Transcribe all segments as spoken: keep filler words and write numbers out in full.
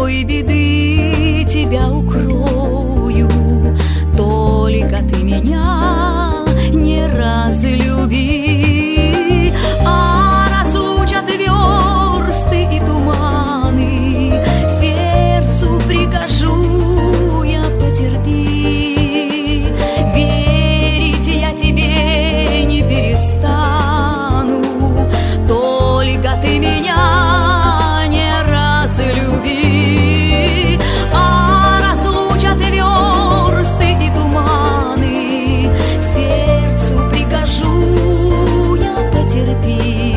любой беды тебя укрою. Только ты меня не разлюби. А разлучат версты и туманы, сердцу прикажу я потерпи. Верить я тебе не перестану, только ты меня не разлюби. А разлучат версты и туманы, сердцу прикажу я потерпи.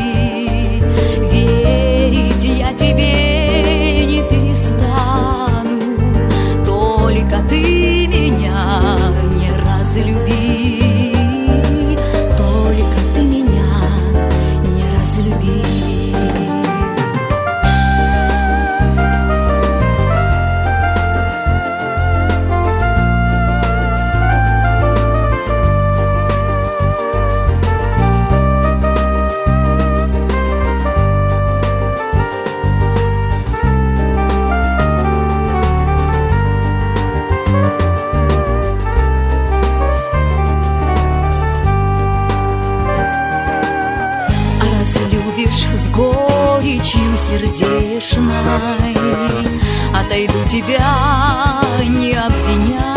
Верить я тебе не перестану, только ты меня не разлюби. Только ты меня не разлюби. С горечью сердечной отойду тебя, не обвиня.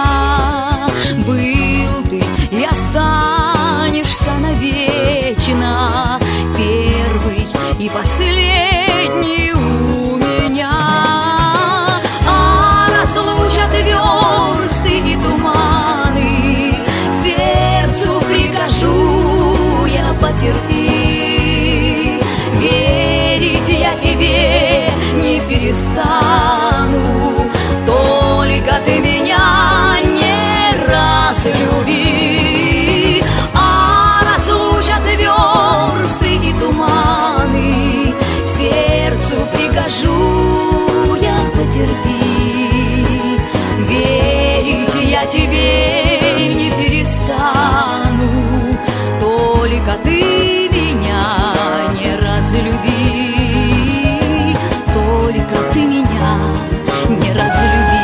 Был ты и останешься навечно, первый и последний у меня. А разлучат версты и туманы, сердцу прикажу я потерпи. Верить я тебе не перестану, только ты меня не разлюби. А разлучат версты и туманы, сердцу прикажу я потерпи. Верить я тебе не перестану, только ты меня не разлюби. Только ты меня не разлюби.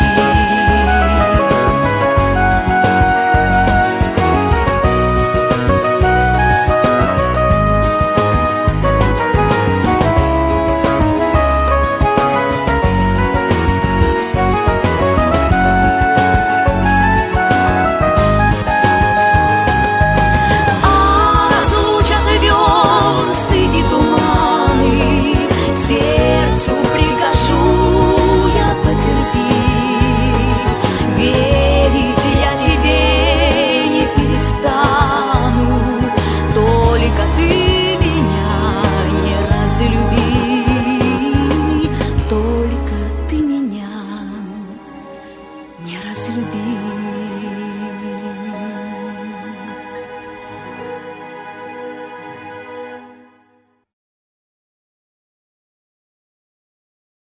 Не разлюби.